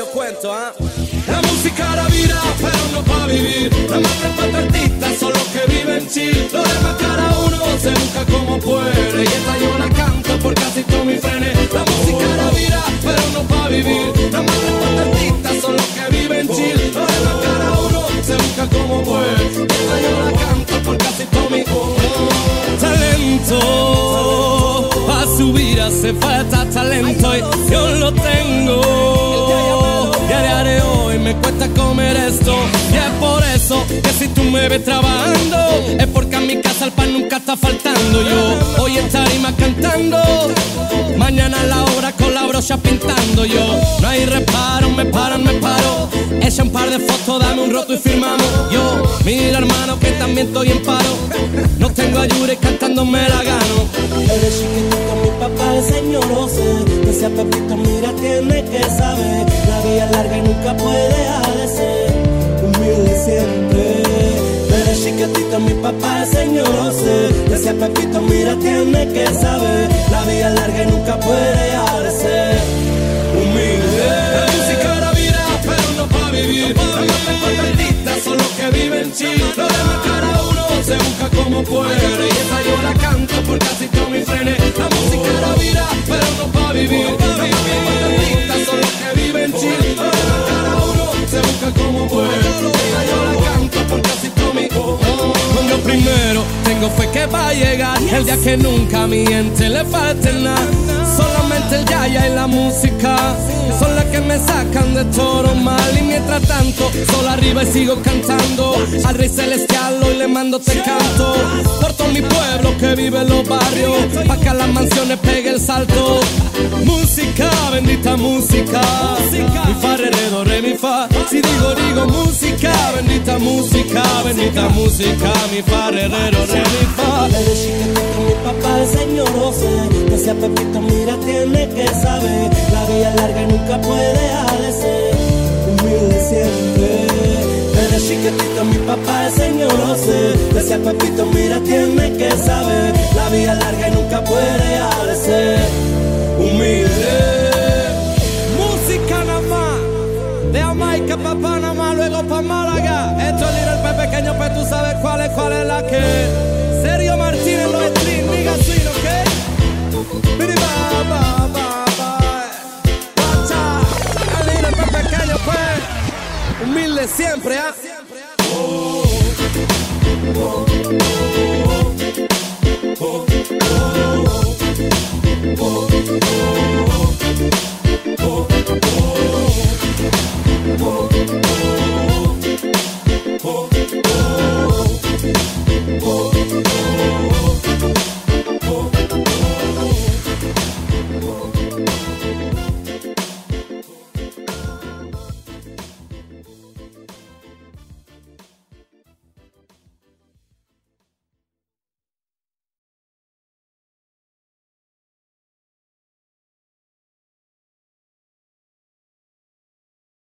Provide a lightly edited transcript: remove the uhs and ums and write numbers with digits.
cuento, ¿ah? La música era vida, pero no pa' vivir. Nada más tres cuatro artistas son los que viven chill. Lo demás cada uno se busca como puede. Y esta yo la canto por casi todos mis frenes. La música era vida, pero no pa' vivir. Nada más tres cuatro artistas son los que viven chill. Lo demás cada uno se busca como puede. Y esta yo la canto por casi todos mis talento. Pa' subir hace falta talento y yo lo tengo. Día de hoy me cuesta comer esto. Y es por eso que si tú me ves trabajando, es porque a mi casa el pan nunca está faltando. Yo hoy en tarima cantando, mañana en la obra con la brocha pintando. Yo no hay reparo, me paro. Echa un par de fotos, dame un roto y firmamos. Yo, mira hermano que también estoy en paro. No tengo ayuda y cantando me la gano. Desde chiquitito mi papá enseñó, no sé. Decía Pepito, mira, tiene que saber. La vida es larga y nunca puede dejar de ser humilde siempre. Desde chiquitito mi papá enseñó, no sé. Decía Pepito, mira, tiene que saber. La vida es larga y nunca puede dejar de ser humilde. La música era vida, pero no pa' vivir. Los más artistas son los que viven chill. Lo demás cada uno se busca como puede. Y esa yo la canto por casi todos mis frenes. La música era vida, pero no pa' vivir. Los más artistas son los que viven chill. Lo demás cada uno se busca como puede. Y esa yo la canto por casi todos mis con yo primero tengo fe que va a llegar el día que nunca a mi gente le falte nada. Solamente el yaya y la música son las que me sacan de todo mal. Y mientras tanto, solo arriba y sigo cantando al Rey Celestial hoy le mando este canto. Por todo mi pueblo que vive en los barrios, pa' que a las mansiones pegue el salto. Música, bendita música. Mi fa, re, do, re, mi fa. Si digo música, bendita música. Bendita música, mi fa, re, do, re, mi fa. Desde chiquitito mi papá enseñó, no sé. Decía Pepito, mira, tiene que saber. La vida es larga y nunca puede dejar de ser humilde siempre. Desde chiquitito mi papá enseñó, no sé. Decía Pepito, mira, tiene que saber. La vida es larga y nunca puede dejar de ser humilde. Música nada más, de Jamaica pa' Panamá, luego pa' Málaga. Esto es Little P pequeño, pues tú sabes cuál es la que. Sergio Martínez, los streams, nigga swing, ¿ok? Bidi ba ba ba ba. Watcha, el Little P pequeño, pues humilde siempre, ¿ah?